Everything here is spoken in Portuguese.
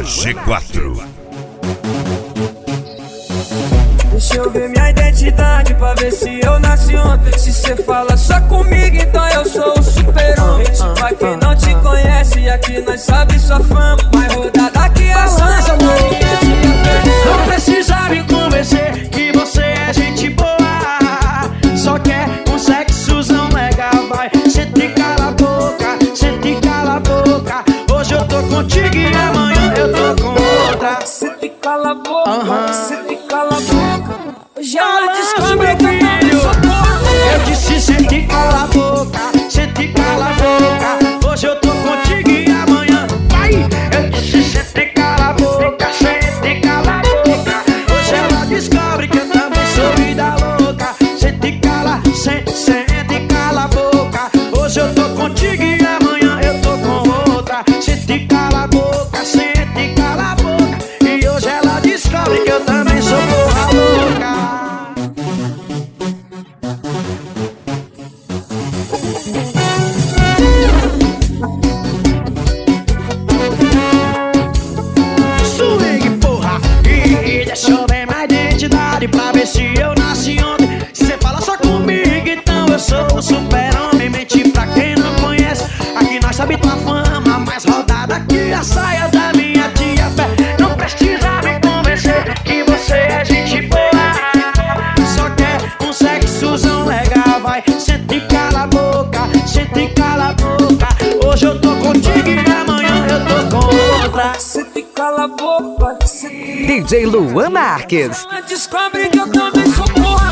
Banda G4. Deixa eu ver minha identidade pra ver se eu nasci ontem. Se cê fala só comigo, então eu sou o super-homem. Pra quem não te conhece, aqui nós sabe sua fama. Mas rodada aqui é samba, não precisa me convencer que você é gente boa. Só quer um sexozão legal, vai. Sente e cala a boca, sente e cala a boca. Hoje eu tô contigo e amanhã eu tô com outra. Sente e cala a boca, sente e cala a boca. Hoje ela descobre que eu sou porra. Eu disse sente e cala a boca, sente e cala a boca. Hoje eu tô contigo e amanhã vai. Eu disse sente e cala a boca, sente e cala a boca. Hoje ela descobre que eu também sou vida louca. Sente e cala, sente e cala a boca. Hoje eu tô contigo e amanhã eu tô com outra. Sente e cala a boca, sente e cala a boca. E hoje ela descobre que eu também sou porra louca. Swing, porra, e deixa eu ver minha identidade pra ver se eu nasci ontem. Cê fala só comigo, então eu sou o super-homem. Mente pra quem não conhece, aqui nós sabe tua fama. Mais rodada que a saia da minha tia Fé. Não precisa me convencer que você é gente boa. Só quer um sexozão legal, vai. Sente e cala a boca, sente e cala a boca. Hoje eu tô contigo e amanhã eu tô com outra. Sente e cala a boca, DJ Luan Marques. ela descobre que eu também sou porra.